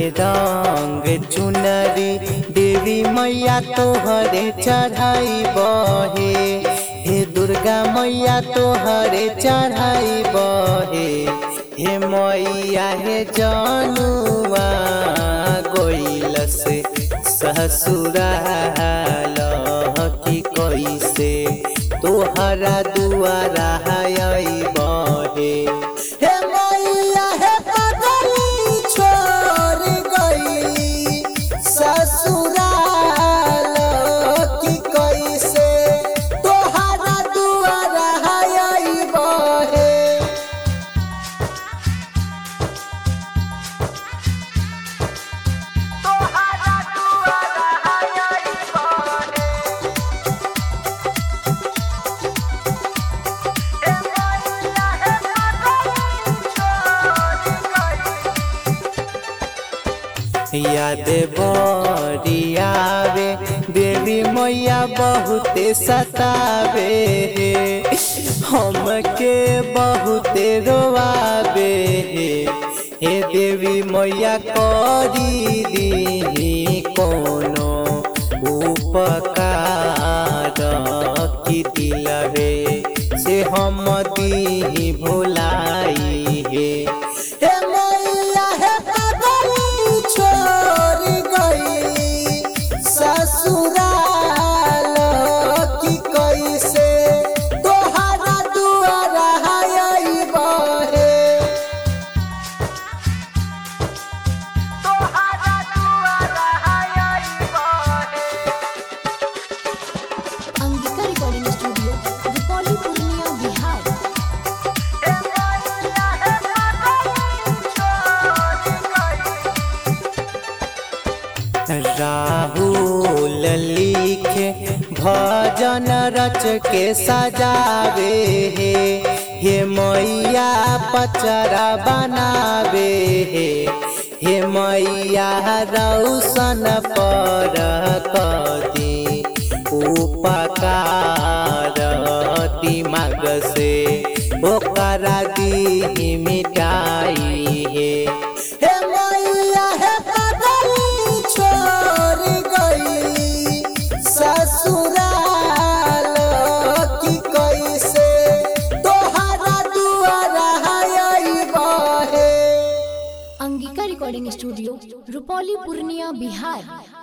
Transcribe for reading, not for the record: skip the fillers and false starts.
रंग चुनरी देवी मैया तोहरे चढ़ाई बहे। हे दुर्गा मैया तोहरे चढ़ाई बहे। हे मैया हे जनुआ गोइल से ससुराल की कैसे तोहरा दुआरा आई बहे। हे मैया हे पगली छोड़ गई ससुराल की कैसे तोहरा दुआरा आई बहे। याद बरियावे देवी मैया बहुते सतावे। हमके बहुते रोवावे। हे देवी मैया करी दी कोनो उपकार की दिलवे से हम दी भुलाई हे। हे मैया हे पगली छोड़ गई ससुराल की कैसे तोहरा दुआरा आई बहे। Angika recording studio Rupauli Purnia Bihar. राहुल लिखे भजन रच के सजावे। हे मैया पचरा बनावे। हे मैया रौशन पर कदी उपकार दिमाग से ओकरा दी मिटाई हे। हे मैया हे पगली छोड़ गई ससुराल की कैसे तोहरा दुआरा आई बहे। Angika recording studio Rupauli Purnia Bihar.